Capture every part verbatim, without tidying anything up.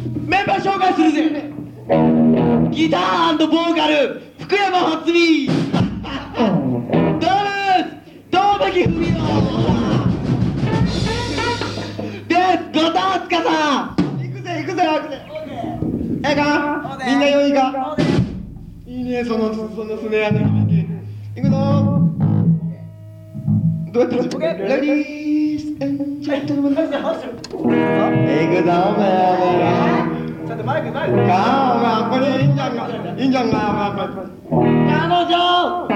メンバー紹介するぜ。ギター&ボーカル福山初美、ドラム東巻文雄、で後藤司さん。行くぜ行くぜ行くぜ。ええか、みんなよいいか。いいね、そのそのスネアの響き。行くぞ。どうやってやる？レディースエンジェントルマン。行くぞお前。ちょっとマイクマイク。ああ、これいいんじゃんか。いいんじゃんか。彼女。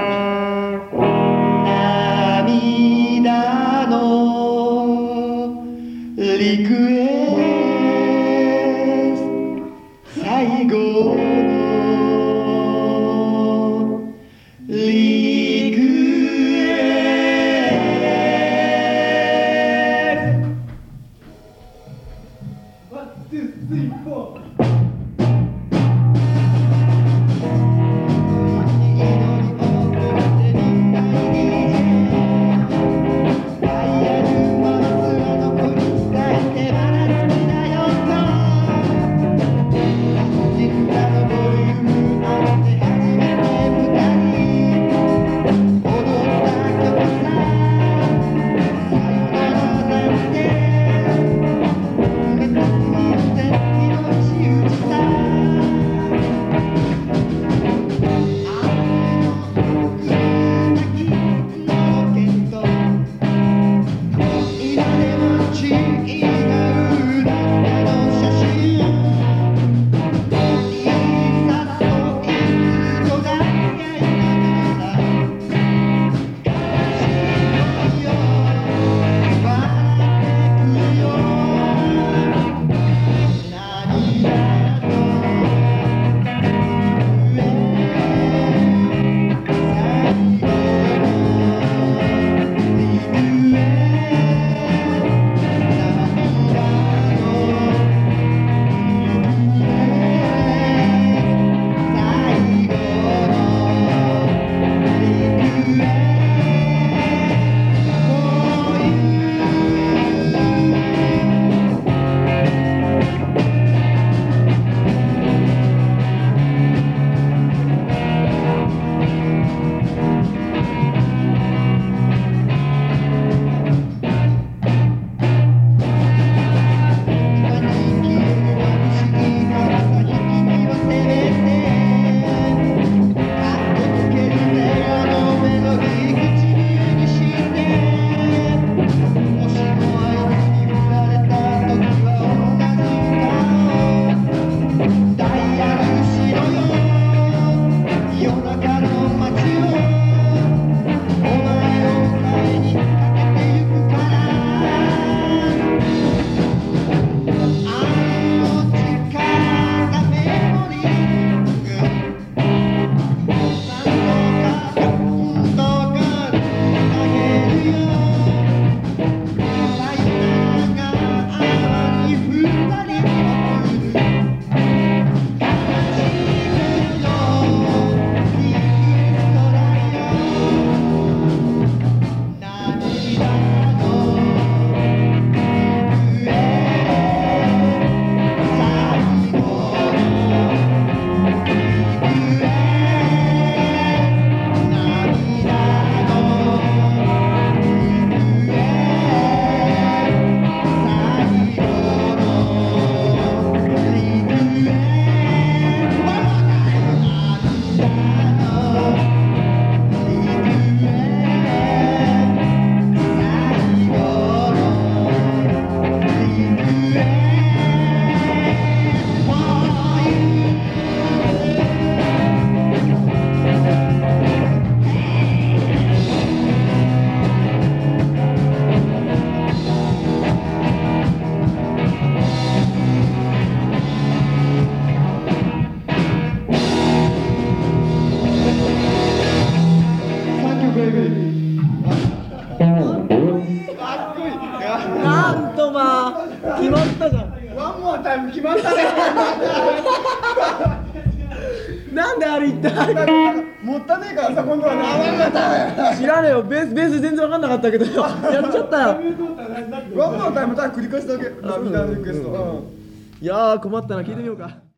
涙のリクエスト、最後のリクエスト。ワン、ツー、スリー、フォー。 なんとまあ決まったじゃん。 ワンモアタイム決まったね。 なんであれ言ったもったねえからさ、今度はな。 知らねえよ。ベースベース全然分かんなかったけどやっちゃったよ。 ワンモアタイムただ繰り返すだけ。涙のリクエスト。 いやー困ったな、聞いてみようか。